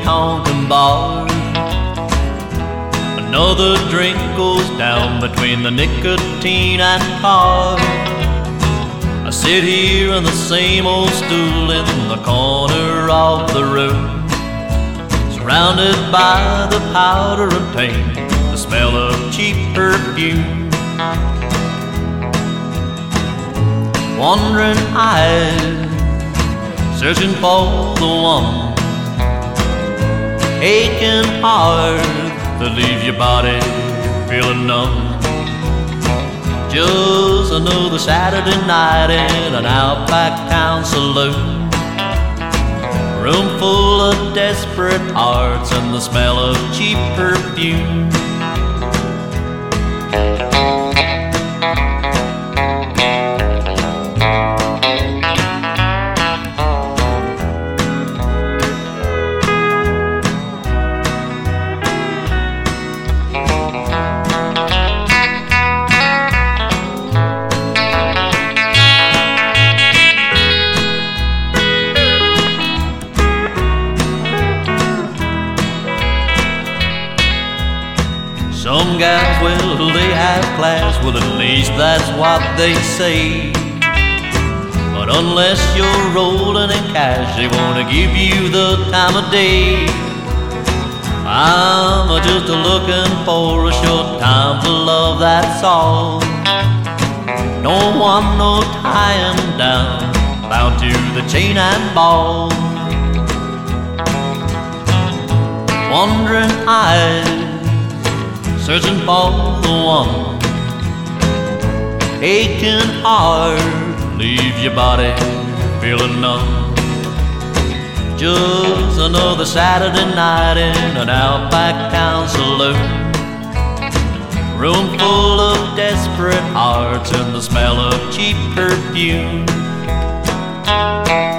honky-tonk bar. Another drink goes down between the nicotine and tar. I sit here on the same old stool in the corner of the room, surrounded by the powder and paint, the smell of cheap perfume. Wandering eyes, searching for the one, aching heart that leaves your body feeling numb. Just another Saturday night in an outback town saloon, room full of desperate hearts and the smell of cheap perfume. Some guys, well, they have class, well, at least that's what they say. But unless you're rolling in cash, they wanna give you the time of day. I'm just looking for a short time to love, that's all. Don't want no tying down, bound to the chain and ball. Wandering eyes, searching for the one, aching heart leaves your body feeling numb. Just another Saturday night in an outback town saloon, room full of desperate hearts and the smell of cheap perfume.